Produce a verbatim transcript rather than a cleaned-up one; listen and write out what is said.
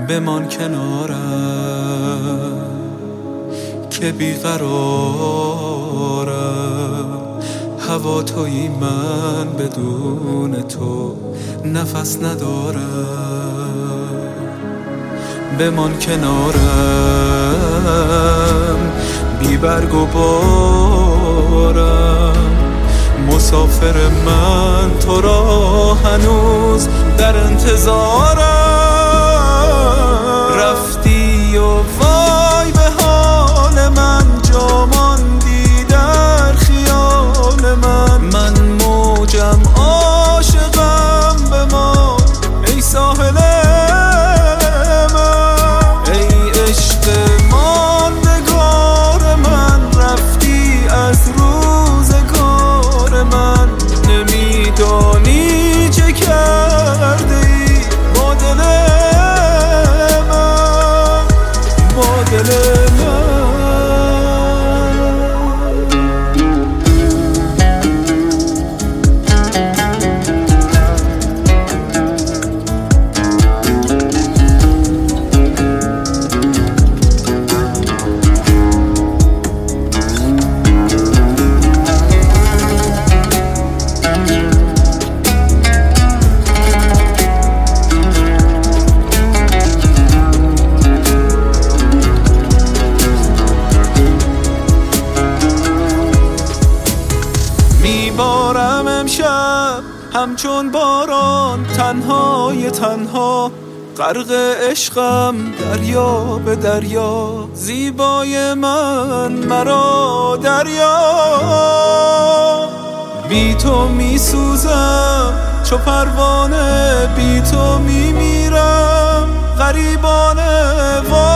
بمان کنارم که بیقرارم، هوا تویی من بدون تو نفس ندارم. بمان کنارم بی برگ و بارم، مسافر من تو را هنوز در انتظارم. رفتی و وای به حال من، جا ماندی در خیال من. من موجم عاشقم به ما ای ساحل من، ای عشق ماندگار من. رفتی از روزگار من، نمیدانی چه کرده ای با دل من، با دل من. میبارم امشب همچون باران، تنهای تنها غرق عشقم دریا به دریا. زیبای من مرا دریا، بی تو میسوزم چو پروانه، بی تو میمیرم غریبانه.